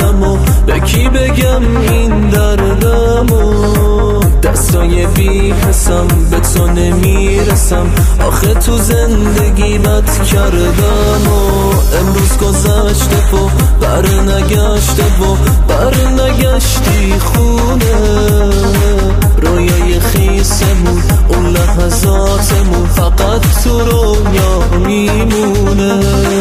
دردمو به کی بگم این دردمو دستای بی حسم به تو نمیرسم آخه تو زندگی بد کردم و امروز گذشته و بر نگشته و بر نگشتی خونه رویای خیسمون اون لحظاتمون فقط تو رویا میمونه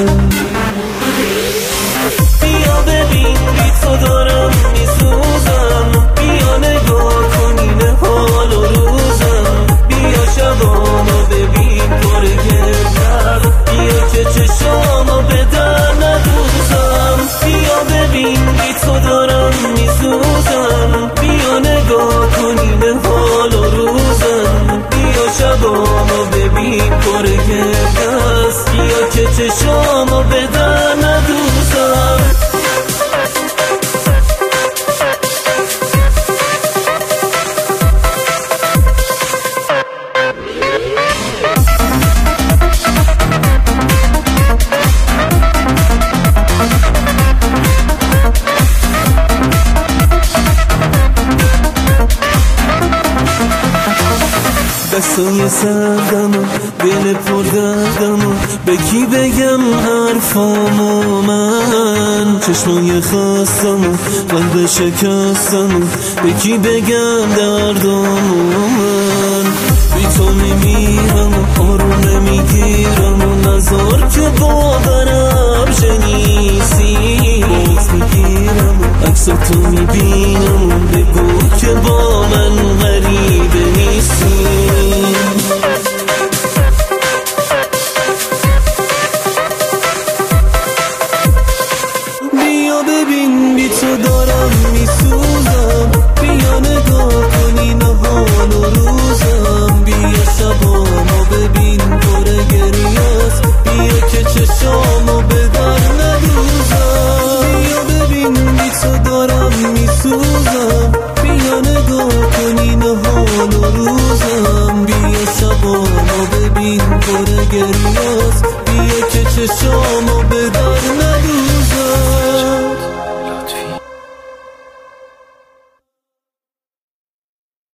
بیا ببین بی تو دارم میسوزم بیا نگاه کن این حال و روزم بیا شبامو ببین پر گردر بیا که چشامو به در ندوزم بیا ببین بی تو دارم میسوزم بیا نگاه کن این حال و روزم بیا شبامو ببین پر گردر بیا که چشامو به در ندوزم دستای سردم و دل پر دردم و به کی بگم حرفامو من چشمای خستم و قلب شکستم و به کی بگم دردامو من بی تو میمیرم و آروم نمیگیرم و نزار که باورم شنیسی بغض میگیرم و عکس تو